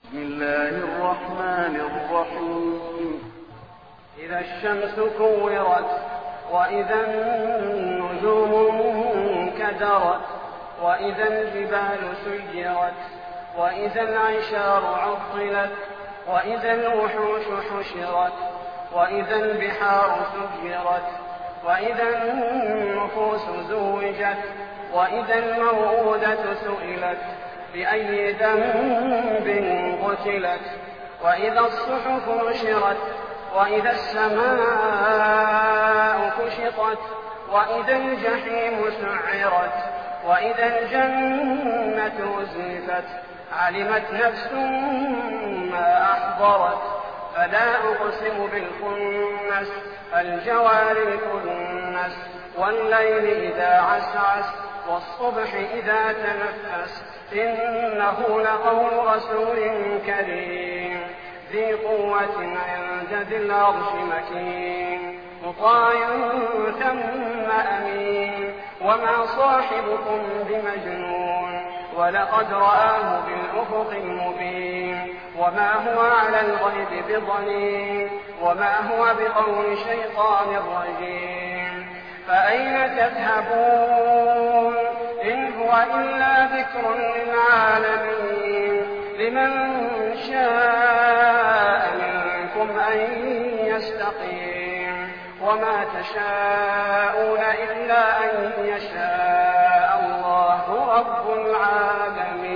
بسم الله الرحمن الرحيم. إذا الشمس كورت وإذا النجوم انكدرت وإذا الجبال سيرت وإذا العشار عطلت وإذا الوحوش حشرت وإذا البحار سجرت وإذا النفوس زوجت وإذا الموءودة سئلت بأي ذنب قتلت وإذا الصحف نشرت وإذا السماء كشطت وإذا الجحيم سعرت وإذا الجنة أزلفت علمت نفس ما أحضرت فلا أقسم بالخنس الجوار الكنس والليل إذا عسعس والصبح إذا تنفس إنه لقول رسول كريم ذي قوة عند ذي العرش مكين مطاع ثم أمين وما صاحبكم بمجنون ولقد رآه بالأفق المبين وما هو على الغيب بضنين وما هو بقول شيطان رجيم فأين تذهبون إن هو إلا ذكر للعالمين لمن شاء منكم أن يستقيم وما تشاءون إلا أن يشاء الله رب العالمين.